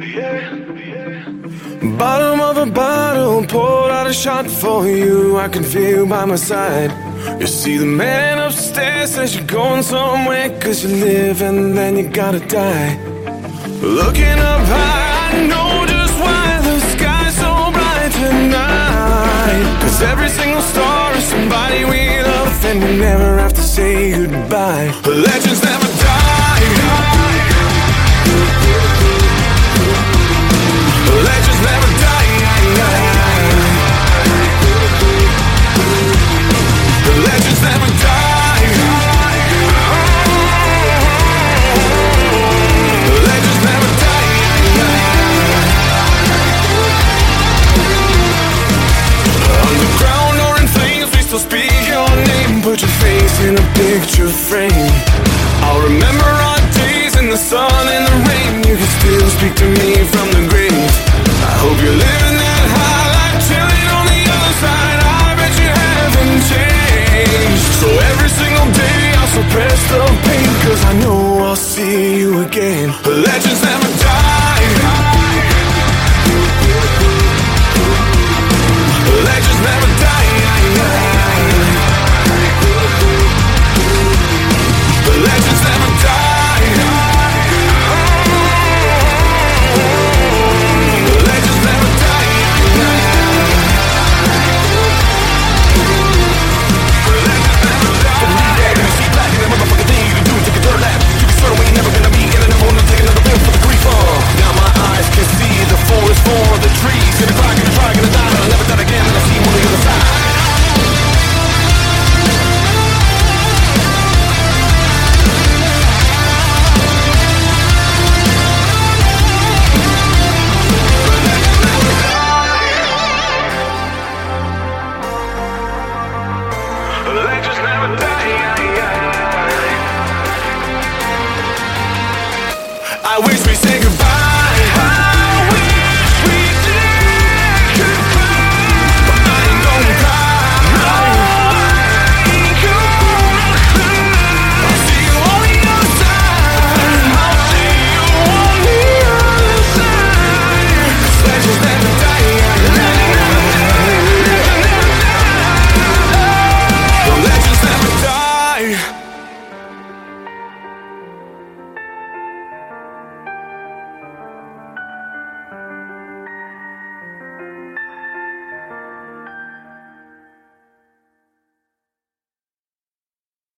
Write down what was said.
Bottom of a bottle, poured out a shot for you. I can feel by my side. You see the man upstairs says you're going somewhere, 'cause you live and then you gotta die. Looking up high, I know just why the sky's so bright tonight. 'Cause every single star is somebody we love, and we never have to say goodbye. Legends never die. Legends never die. Legends never die. Legends never die. Underground or in flames, we still speak your name. Put your face in a picture frame. I'll remember our days in the sun and the rain. You can still speak to me from the grave. I hope you're living that high life, chilling on the other side. I bet you haven't changed. So every single day I'll suppress the pain, 'cause I know I'll see you again. Legends never die. Legends never die. Legends never die. Legends never die. Now my eyes can see the forest for the trees. Gonna cry, gonna try, gonna die. I'll never die again, and I'll see you on the other side. Legends never die. I wish we said